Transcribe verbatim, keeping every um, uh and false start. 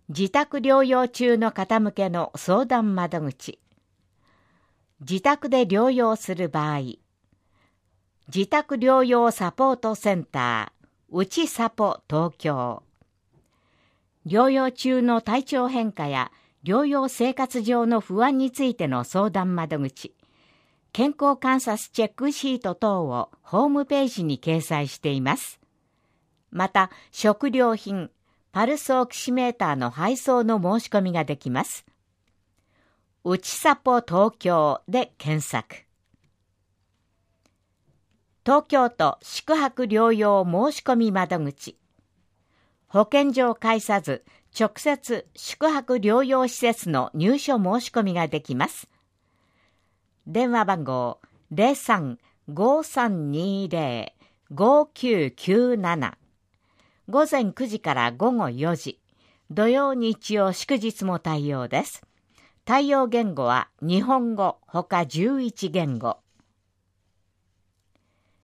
自宅療養中の方向けの相談窓口。自宅で療養する場合、自宅療養サポートセンター、うちサポ東京。療養中の体調変化や療養生活上の不安についての相談窓口、健康観察チェックシート等をホームページに掲載しています。また、食料品、パルスオキシメーターの配送の申し込みができます。うちサポ東京で検索。東京都宿泊療養申し込み窓口。保健所を介さず、直接宿泊療養施設の入所申し込みができます。電話番号 ゼロさん ごーさんにーゼロ ごーきゅうきゅうなな。午前くじから午後よじ。土曜日曜祝日も対応です。対応言語は日本語ほかじゅういち言語。